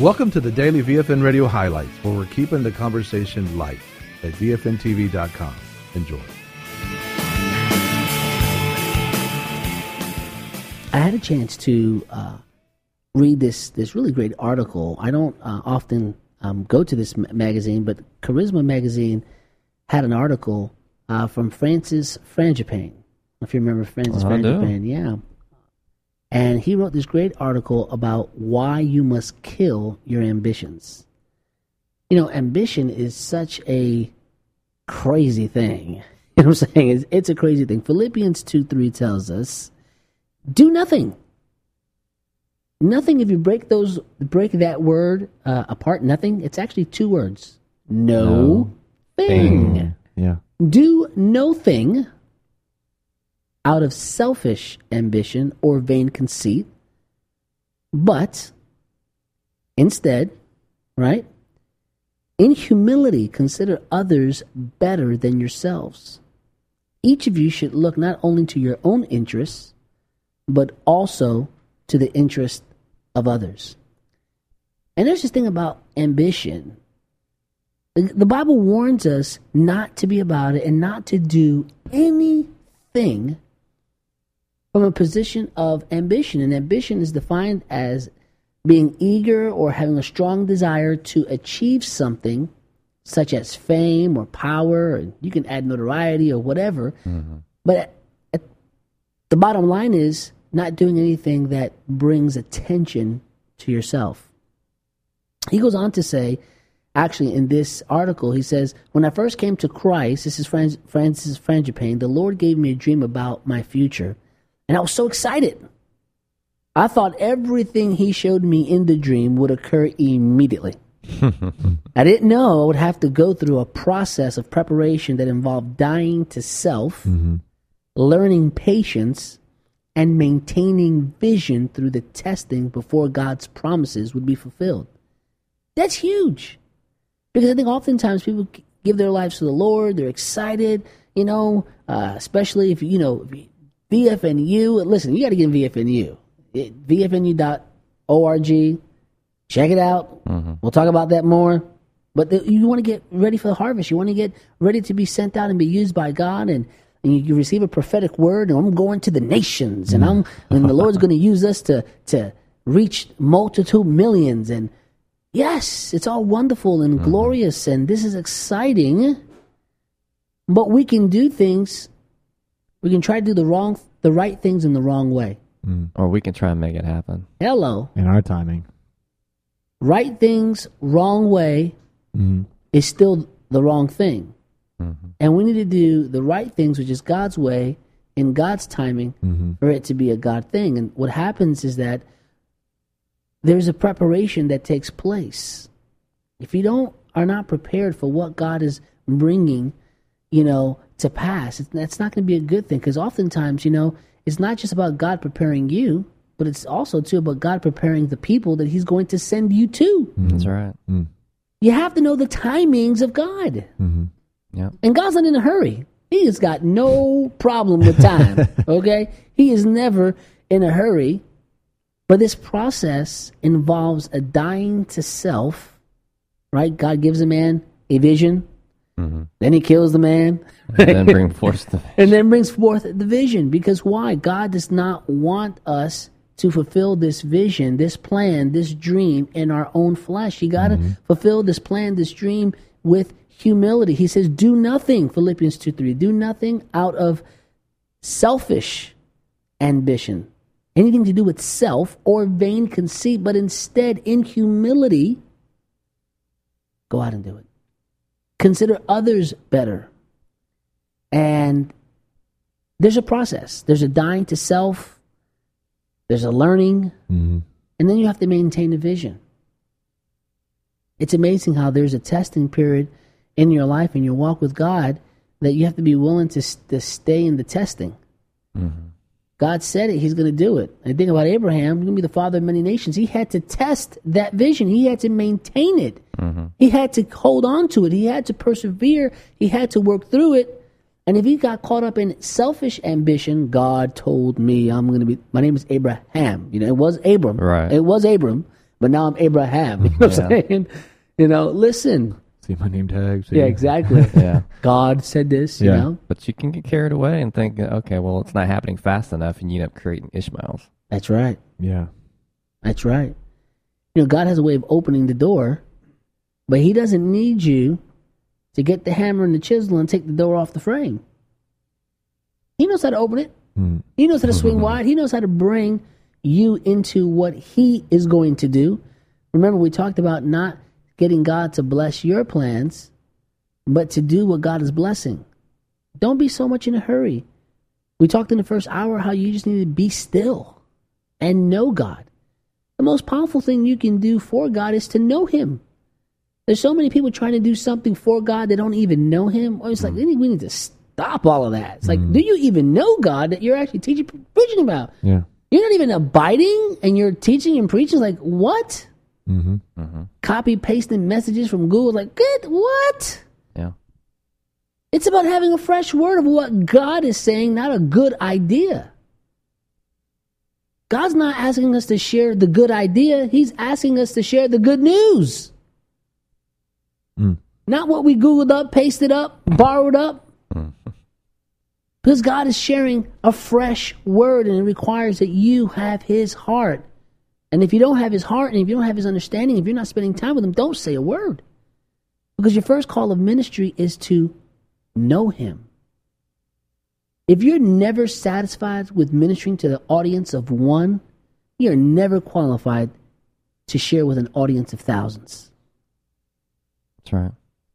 Welcome to the Daily VFN Radio Highlights, where we're keeping the conversation light at VFNTV.com. Enjoy. I had a chance to read this really great article. I don't often go to this magazine, but Charisma Magazine had an article from Francis Frangipane. If you remember Francis Frangipane, yeah. And he wrote this great article about why you must kill your ambitions. You know, ambition is such a crazy thing. You know what I'm saying? It's a crazy thing. Philippians 2:3 tells us, do nothing. Nothing, if you break that word apart, nothing, it's actually two words. No thing. Yeah. Do no thing out of selfish ambition or vain conceit, but instead, right, in humility consider others better than yourselves. Each of you should look not only to your own interests, but also to the interest of others. And there's this thing about ambition. The Bible warns us not to be about it and not to do anything from a position of ambition. And ambition is defined as being eager or having a strong desire to achieve something, such as fame or power, or you can add notoriety or whatever. Mm-hmm. But the bottom line is not doing anything that brings attention to yourself. He goes on to say, actually in this article, he says, when I first came to Christ, this is Francis Frangipane, the Lord gave me a dream about my future. And I was so excited. I thought everything he showed me in the dream would occur immediately. I didn't know I would have to go through a process of preparation that involved dying to self, learning patience, and maintaining vision through the testing before God's promises would be fulfilled. That's huge. Because I think oftentimes people give their lives to the Lord, they're excited, especially if VFNU, listen, you got to get in VFNU. VFNU.org. Check it out. Mm-hmm. We'll talk about that more. But you want to get ready for the harvest. You want to get ready to be sent out and be used by God, and you receive a prophetic word, and I'm going to the nations, and the Lord's going to use us to reach multitude millions. And yes, it's all wonderful and glorious, and this is exciting. But we can do things. We can try to do the right things in the wrong way. Or we can try and make it happen. Hello. In our timing. Right things, wrong way is still the wrong thing. Mm-hmm. And we need to do the right things, which is God's way, in God's timing, for it to be a God thing. And what happens is that there's a preparation that takes place. If you are not prepared for what God is bringing, to pass, that's not going to be a good thing. Because oftentimes, it's not just about God preparing you, but it's also too about God preparing the people that He's going to send you to. That's right. You have to know the timings of God. Yeah. And God's not in a hurry. He has got no problem with time. Okay? He is never in a hurry. But this process involves a dying to self, right? God gives a man a vision. Then He kills the man. And then brings forth the vision. And then brings forth the vision. Because why? God does not want us to fulfill this vision, this plan, this dream in our own flesh. You got to fulfill this plan, this dream with humility. He says, do nothing, Philippians 2:3, do nothing out of selfish ambition, anything to do with self or vain conceit, but instead in humility, go out and do it. Consider others better. And there's a process. There's a dying to self. There's a learning. And then you have to maintain a vision. It's amazing how there's a testing period in your life and your walk with God that you have to be willing to stay in the testing. God said it. He's going to do it. And think about Abraham. He's going to be the father of many nations. He had to test that vision. He had to maintain it. He had to hold on to it. He had to persevere. He had to work through it. And if he got caught up in selfish ambition, God told me my name is Abraham. It was Abram. Right. It was Abram. but now I'm Abraham. You know what I'm saying? Listen. See my name tag. See? Yeah, exactly. Yeah. God said this, you know? But you can get carried away and think, okay, well, it's not happening fast enough, and you end up creating Ishmaels. That's right. Yeah. That's right. God has a way of opening the door, but he doesn't need you to get the hammer and the chisel and take the door off the frame. He knows how to open it. He knows how to swing wide. He knows how to bring you into what he is going to do. Remember, we talked about not getting God to bless your plans, but to do what God is blessing. Don't be so much in a hurry. We talked in the first hour how you just need to be still and know God. The most powerful thing you can do for God is to know him. There's so many people trying to do something for God that don't even know him. It's like, we need to stop all of that. It's like, do you even know God that you're actually preaching about? Yeah. You're not even abiding and you're teaching and preaching. Like, what? Copy pasting messages from Google, like, good, what? Yeah. It's about having a fresh word of what God is saying, not a good idea. God's not asking us to share the good idea. He's asking us to share the good news. Not what we Googled up, pasted up, borrowed up. Because God is sharing a fresh word, and it requires that you have his heart. And if you don't have his heart, and if you don't have his understanding, if you're not spending time with him, don't say a word. Because your first call of ministry is to know him. If you're never satisfied with ministering to the audience of one, you're never qualified to share with an audience of thousands. That's right.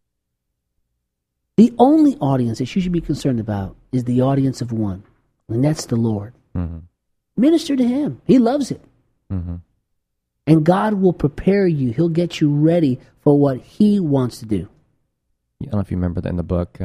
The only audience that you should be concerned about is the audience of one, and that's the Lord. Minister to him. He loves it. And God will prepare you. He'll get you ready for what he wants to do. I don't know if you remember that in the book,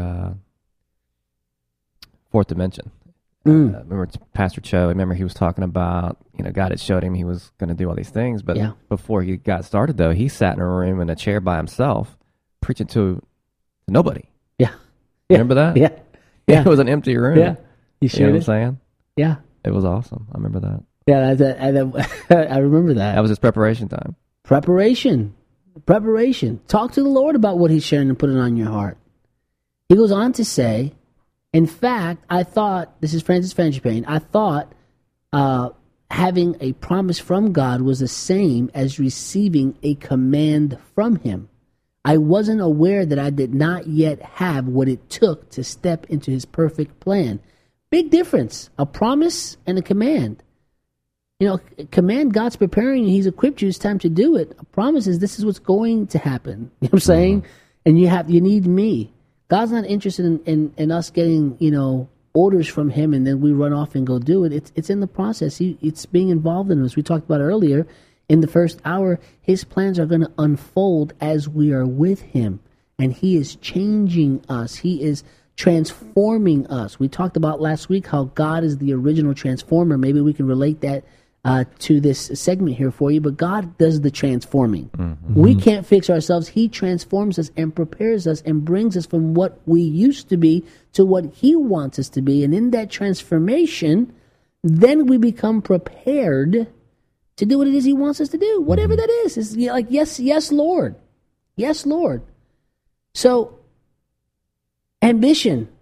Fourth Dimension. Remember it's Pastor Cho, remember he was talking about, God had showed him he was going to do all these things, but before he got started, though, he sat in a room in a chair by himself, preaching to nobody. Remember that? Yeah. It was an empty room. Yeah. You know what I'm saying? Yeah. It was awesome. I remember that. Yeah, I remember that. That was his preparation time. Preparation. Talk to the Lord about what he's sharing and put it on your heart. He goes on to say, in fact, I thought, this is Francis Frangipane, I thought having a promise from God was the same as receiving a command from him. I wasn't aware that I did not yet have what it took to step into his perfect plan. Big difference, a promise and a command. Command, God's preparing you, he's equipped you, it's time to do it. A promise is this is what's going to happen. You know what I'm saying? And you need me. God's not interested in us getting, orders from him and then we run off and go do it. It's in the process. It's being involved in us. We talked about earlier in the first hour, his plans are going to unfold as we are with him. And he is changing us. He is transforming us. We talked about last week how God is the original transformer. Maybe we can relate that to this segment here for you, but God does the transforming. We can't fix ourselves. He transforms us and prepares us and brings us from what we used to be to what he wants us to be. And in that transformation, then we become prepared to do what it is he wants us to do, whatever that is. It's like, yes, Lord. Yes, Lord. So, ambition.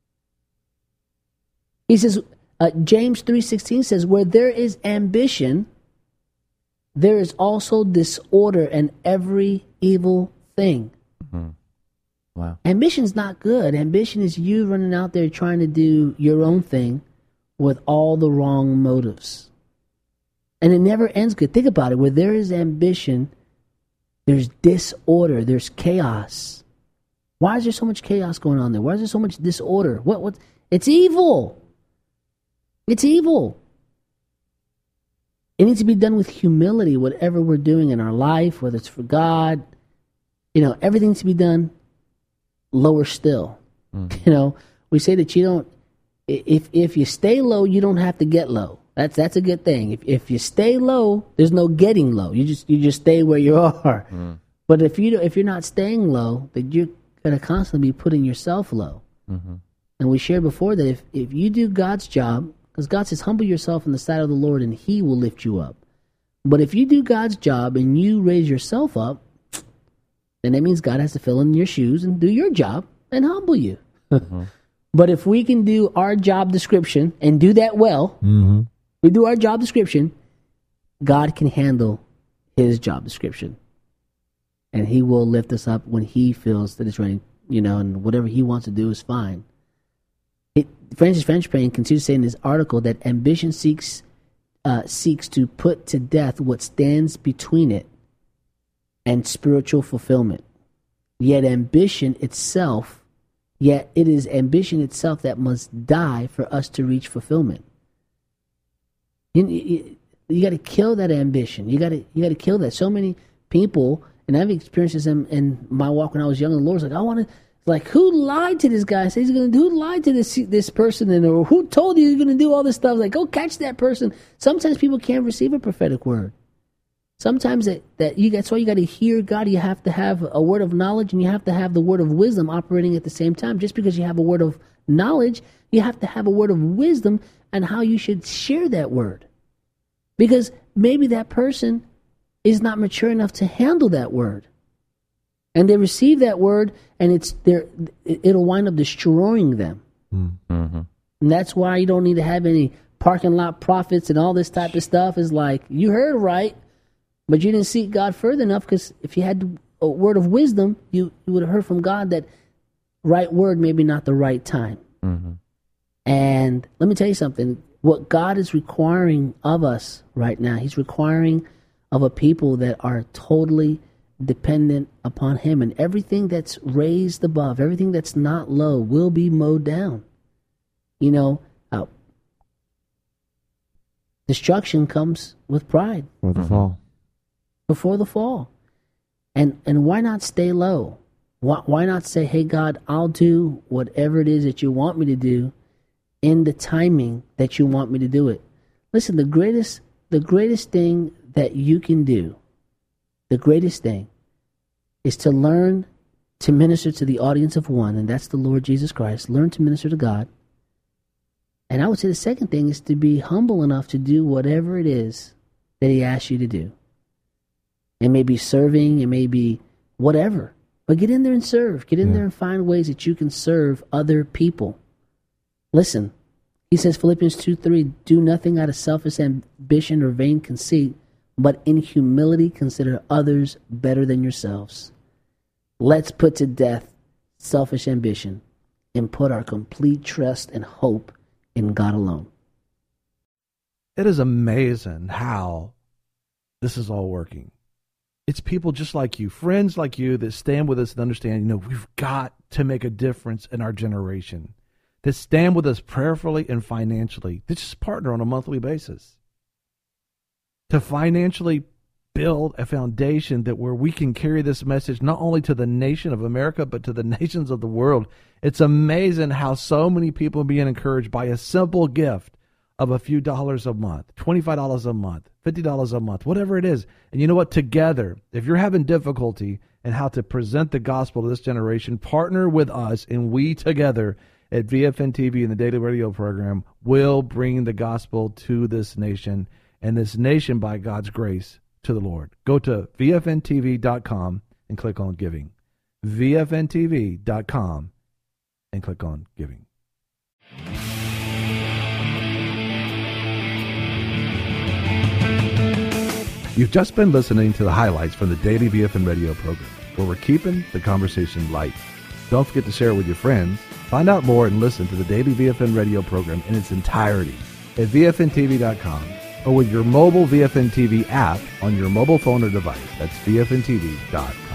He says, James 3:16 says, where there is ambition, there is also disorder and every evil thing. Wow. Ambition's not good. Ambition is you running out there trying to do your own thing with all the wrong motives. And it never ends good. Think about it. Where there is ambition, there's disorder, there's chaos. Why is there so much chaos going on there? Why is there so much disorder? What? It's evil. It's evil. It needs to be done with humility, whatever we're doing in our life, whether it's for God. Everything needs to be done lower still. We say that you don't, if you stay low, you don't have to get low. That's a good thing. If you stay low, there's no getting low. You just stay where you are. But if you're not staying low, then you're going to constantly be putting yourself low. And we shared before that if you do God's job, because God says, humble yourself in the sight of the Lord and he will lift you up. But if you do God's job and you raise yourself up, then that means God has to fill in your shoes and do your job and humble you. Mm-hmm. But if we can do our job description and do that well, we do our job description, God can handle his job description. And he will lift us up when he feels that it's ready, and whatever he wants to do is fine. Francis Frenchpain continues to say in this article that ambition seeks to put to death what stands between it and spiritual fulfillment. Yet it is ambition itself that must die for us to reach fulfillment. You got to kill that ambition. You got to kill that. So many people, and I've experienced this in my walk when I was young, and the Lord's like, who lied to this guy? Says he's going to do. Who lied to this person? Or who told you you're going to do all this stuff? Like, go catch that person. Sometimes people can't receive a prophetic word. Sometimes that's why you got to hear God. You have to have a word of knowledge, and you have to have the word of wisdom operating at the same time. Just because you have a word of knowledge, you have to have a word of wisdom and how you should share that word. Because maybe that person is not mature enough to handle that word. And they receive that word, and it'll wind up destroying them. Mm-hmm. And that's why you don't need to have any parking lot prophets and all this type of stuff. Is like, you heard right, but you didn't seek God further enough, because if you had a word of wisdom, you would have heard from God that right word, maybe not the right time. Mm-hmm. And let me tell you something. What God is requiring of us right now, he's requiring of a people that are totally dependent upon him. And everything that's raised above, everything that's not low, will be mowed down. Destruction comes with pride. Before the fall. Before the fall. And why not stay low? Why not say, hey, God, I'll do whatever it is that you want me to do in the timing that you want me to do it. Listen, the greatest thing that you can do, the greatest thing, is to learn to minister to the audience of one, and that's the Lord Jesus Christ. Learn to minister to God. And I would say the second thing is to be humble enough to do whatever it is that he asks you to do. It may be serving, it may be whatever, but get in there and serve. Get in there and find ways that you can serve other people. Listen, he says, Philippians 2:3, do nothing out of selfish ambition or vain conceit, but in humility consider others better than yourselves. Let's put to death selfish ambition and put our complete trust and hope in God alone. It is amazing how this is all working. It's people just like you, friends like you, that stand with us and understand, we've got to make a difference in our generation. That stand with us prayerfully and financially. That just partner on a monthly basis. To financially build a foundation that where we can carry this message not only to the nation of America, but to the nations of the world. It's amazing how so many people are being encouraged by a simple gift of a few dollars a month, $25 a month, $50 a month, whatever it is. And you know what? Together, if you're having difficulty in how to present the gospel to this generation, partner with us, and we together at VFN TV and the Daily Radio program will bring the gospel to this nation, and this nation, by God's grace, to the Lord. Go to VFNTV.com and click on giving. VFNTV.com and click on giving. You've just been listening to the highlights from the Daily VFN Radio program, where we're keeping the conversation light. Don't forget to share it with your friends. Find out more and listen to the Daily VFN Radio program in its entirety at VFNTV.com or with your mobile VFN TV app on your mobile phone or device. That's VFNTV.com.